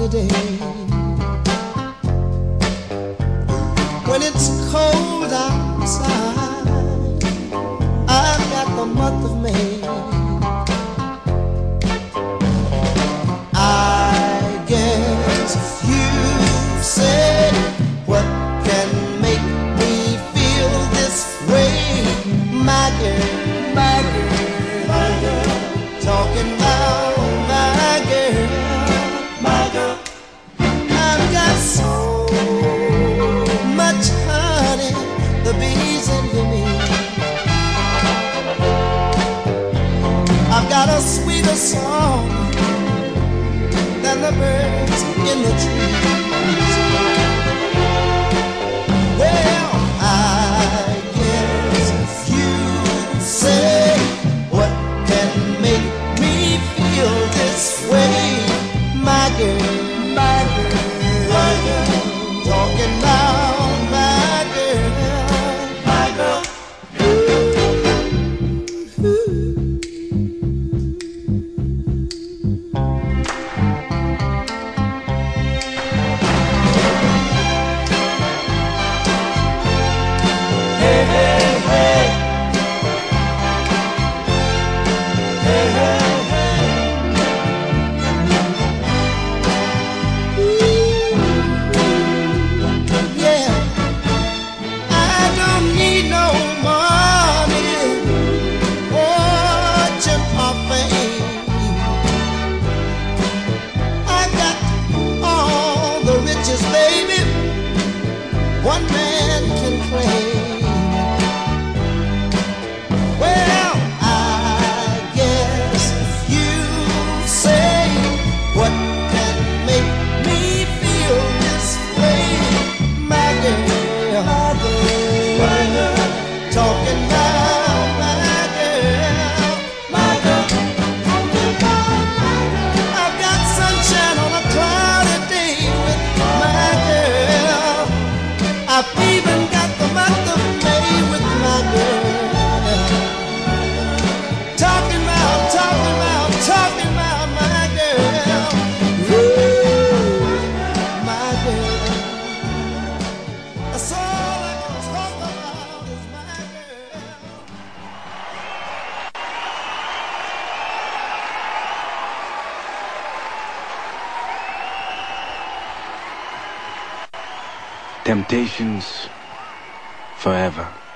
holiday. When it's cold outside, I've got the month of May. I guess you say, what can make me feel this way? My girl, my girl, my girl, talking about my girl, my girl. I've got so much honey, the bees envy me. I've got a sweeter song than the birds in the trees. Well, I guess you say, what can make me feel this way? My girl, my girl, my girl, talking about my girl, my girl. Hey, hey, hey. Hey, hey, hey. Yeah, I don't need no money, fortune or fame. I got all the riches, baby, one man can claim. Well, I guess you say, what can make me feel this way? My girl, my girl, my girl, talking about my girl, my girl. I've got sunshine on a cloudy day with my girl. I've even got the month of May with my girl. Talking about my girl. Ooh, my girl. That's all I can talk about is my girl. Temptations forever.